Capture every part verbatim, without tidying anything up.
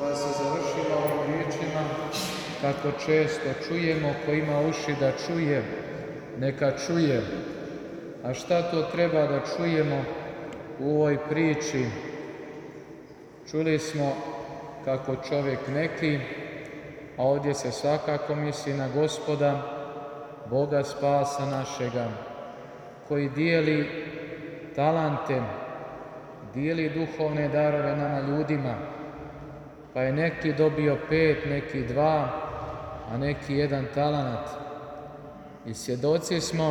koja se završila ovim riječima, kako često čujemo, ko ima uši da čuje, neka čuje. A šta to treba da čujemo u ovoj priči? Čuli smo kako čovjek neki, a ovdje se svakako misli na Gospoda, Boga spasa našega, koji dijeli talante, dijeli duhovne darove nama ljudima, pa je neki dobio pet, neki dva, a neki jedan talant. I svjedoci smo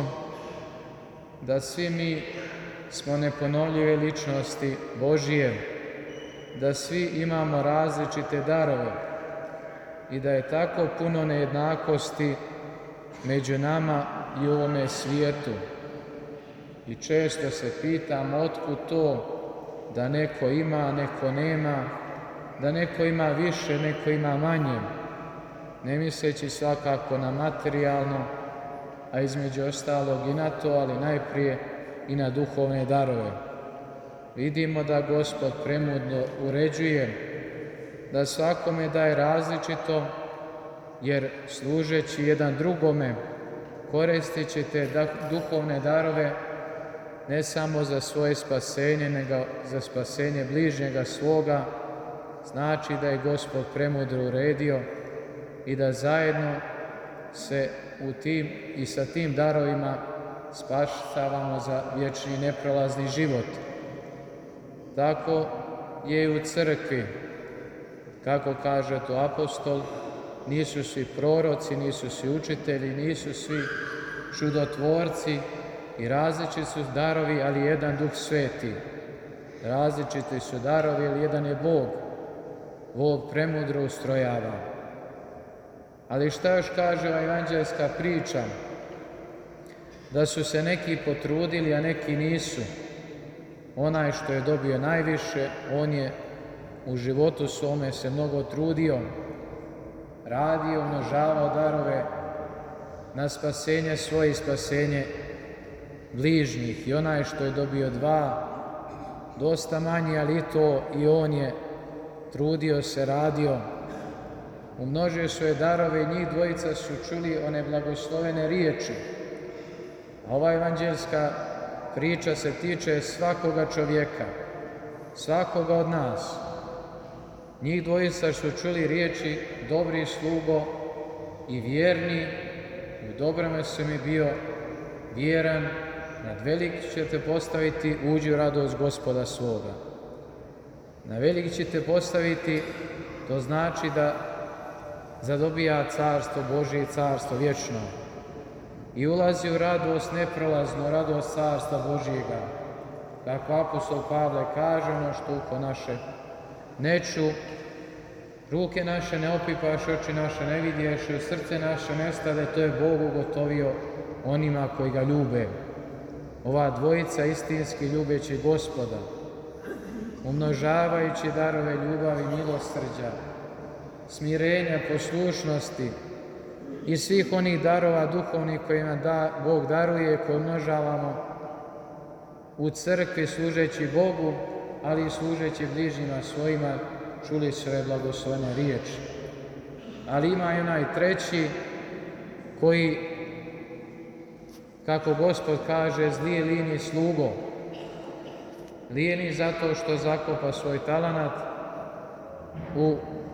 da svi mi smo neponovljive ličnosti Božije, da svi imamo različite darove i da je tako puno nejednakosti među nama i u ovome svijetu. I često se pitam otkud to da neko ima, a neko nema, da neko ima više, neko ima manje, ne misleći svakako na materijalno, a između ostalog i na to, ali najprije i na duhovne darove. Vidimo da Gospod premudno uređuje, da svakome daje različito, jer služeći jedan drugome koristit ćete duhovne darove ne samo za svoje spasenje, nego za spasenje bližnjega svoga. Znači da je Gospod premudro uredio i da zajedno se u tim i sa tim darovima spašavamo za vječni neprolazni život. Tako je i u crkvi. Kako kaže to apostol, nisu svi proroci, nisu svi učitelji, nisu svi čudotvorci i različiti su darovi, ali jedan Duh Sveti. Različiti su darovi, ali jedan je Bog. Bog premudro ustrojava. Ali šta još kaže ova evanđelska priča? Da su se neki potrudili, a neki nisu. Onaj što je dobio najviše, on je u životu svome se mnogo trudio, radio, množavao darove na spasenje svoje i spasenje bližnjih. I onaj što je dobio dva, dosta manje, ali i to i on je trudio se, radio, umnožio svoje darove i njih dvojica su čuli one blagoslovene riječi. A ova evanđelska priča se tiče svakoga čovjeka, svakoga od nas. Njih dvojica su čuli riječi: dobri slugo i vjerni, u dobrome si mi bio vjeran, nad veliki ćete postaviti, uđi u radost Gospoda svoga. Na veliki ćete postaviti, to znači da zadobija carstvo Božije, carstvo vječno. I ulazi u radost neprolaznu, radost carstva Božijega. Kako apostol Pavle kaže, ono što uho naše ne ču, ruke naše ne opipaš, oči naše ne vidješ, srce naše ne stade, to je Bog ugotovio onima koji ga ljube. Ova dvojica istinski ljubeći Gospoda, umnožavajući darove ljubavi, milosrđa, smirenja, poslušnosti i svih onih darova duhovnih koje nam da, Bog daruje, koje umnožavamo u crkvi služeći Bogu, ali i služeći bližnjima svojima, čuli su ove blagoslovene riječi. Ali ima i onaj treći koji, kako Gospod kaže, zli lini slugo. Lijeni zato što zakopa svoj talenat u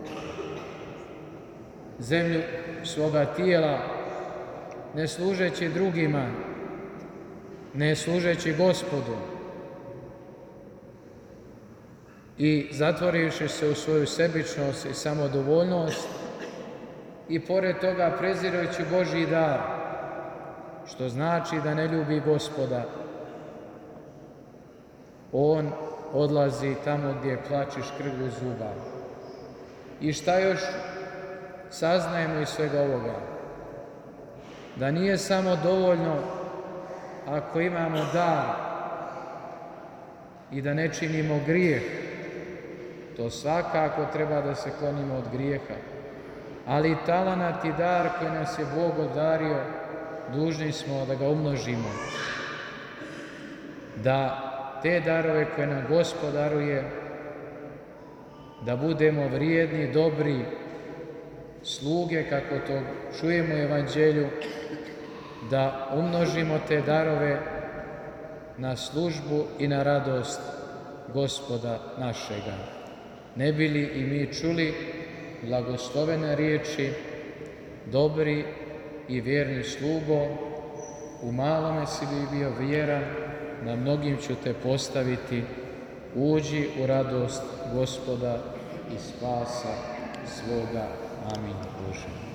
zemlju svoga tijela, ne služeći drugima, ne služeći Gospodu i zatvorivši se u svoju sebičnost i samodovoljnost i pored toga prezirujući Božji dar, što znači da ne ljubi Gospoda. On odlazi tamo gdje plače škrgu zuba. I šta još saznajemo iz svega ovoga? Da nije samo dovoljno ako imamo dar i da ne činimo grijeh. To svakako treba da se klonimo od grijeha. Ali talenat i dar koji nas je Bog obdario, dužni smo da ga umnožimo. Da te darove koje nam Gospod daruje da budemo vrijedni, dobri sluge, kako to čujemo u Evanđelju, da umnožimo te darove na službu i na radost Gospoda našega. Ne bi li i mi čuli blagoslovene riječi: dobri i vjerni slugo, u malome si bi bio vjeran, na mnogim ću te postaviti, uđi u radost Gospoda i spasa svoga. Amin. Bože.